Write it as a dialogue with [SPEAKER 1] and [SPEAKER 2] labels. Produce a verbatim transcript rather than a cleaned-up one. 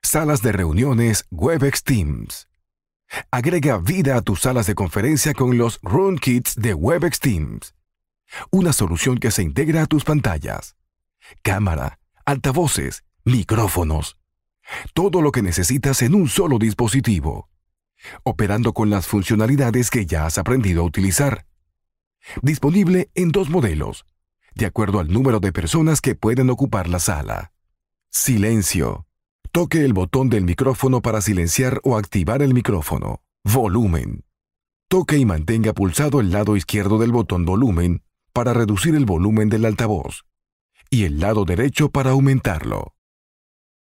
[SPEAKER 1] Salas de reuniones Webex Teams. Agrega vida a tus salas de conferencia con los Room Kits de Webex Teams. Una solución que se integra a tus pantallas, cámara, altavoces, micrófonos. Todo lo que necesitas en un solo dispositivo, operando con las funcionalidades que ya has aprendido a utilizar. Disponible en dos modelos, de acuerdo al número de personas que pueden ocupar la sala. Silencio. Toque el botón del micrófono para silenciar o activar el micrófono. Volumen. Toque y mantenga pulsado el lado izquierdo del botón volumen para reducir el volumen del altavoz y el lado derecho para aumentarlo.